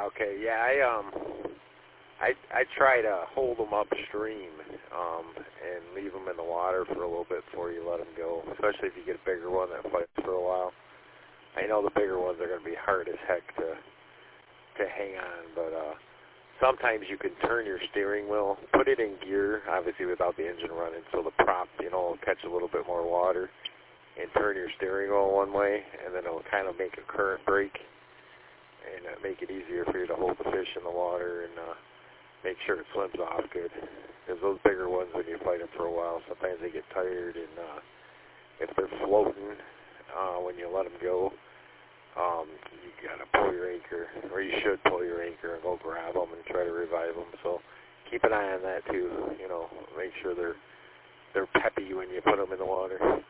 Okay, yeah, I try to hold them upstream and leave them in the water for a little bit before you let them go, especially if you get a bigger one that fights for a while. I know the bigger ones are going to be hard as heck to hang on, but sometimes you can turn your steering wheel, put it in gear, obviously without the engine running, so the prop, will catch a little bit more water, and turn your steering wheel one way, and then it'll kind of make a current break and make it easier for you to hold the fish in the water and make sure it swims off good. Because those bigger ones, when you fight them for a while, sometimes they get tired, and if they're floating when you let them go, you got to pull your anchor, or you should pull your anchor and go grab them and try to revive them. So keep an eye on that too. Make sure they're peppy when you put them in the water.